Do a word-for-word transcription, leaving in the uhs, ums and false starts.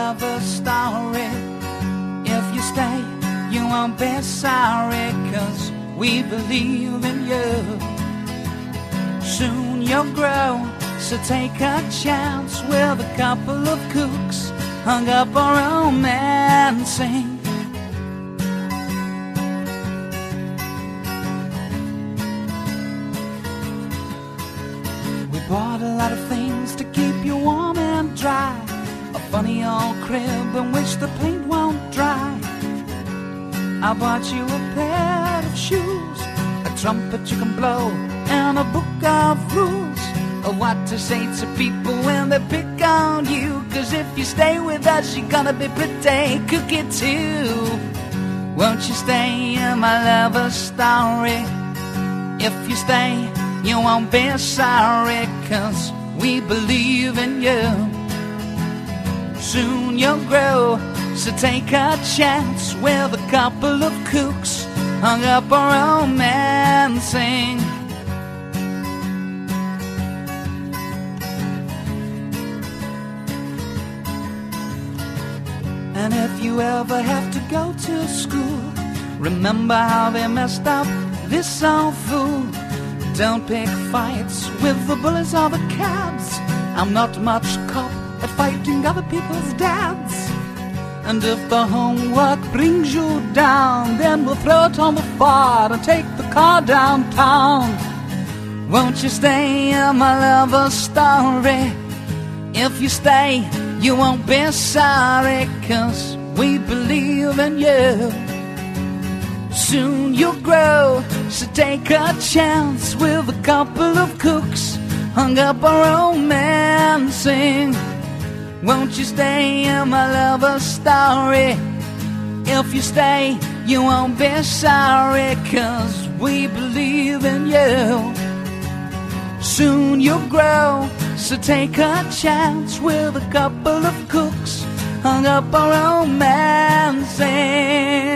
lover story. If you stay, you won't be sorry, 'cause we believe in you. Soon you'll grow, so take a chance with a couple of cooks hung up on romancing. We bought a lot of things to keep you warm and dry, a funny old crib in which the paint won't dry. I bought you a pair of shoes, a trumpet you can blow, and a book of rules of what to say to people when they pick on you. 'Cause if you stay with us, you're gonna be pretty cookie too. Won't you stay in my lover story? If you stay, you won't be sorry, 'cause we believe in you. Soon you'll grow, so take a chance with a couple of cooks hung up on romancing. And if you ever have to go to school, remember how they messed up this old fool. Don't pick fights with the bullies or the cabs. I'm not much cop at fighting other people's dads. And if the homework brings you down, then we'll throw it on the floor and take the car downtown. Won't you stay in my lover story? If you stay, you won't be sorry, 'cause we believe in you. Soon you'll grow, so take a chance with a couple of cooks hung up on romancing. Won't you stay in my lover story? If you stay, you won't be sorry, 'cause we believe in you. Soon you'll grow, so take a chance with a couple of cooks hung up on romancing.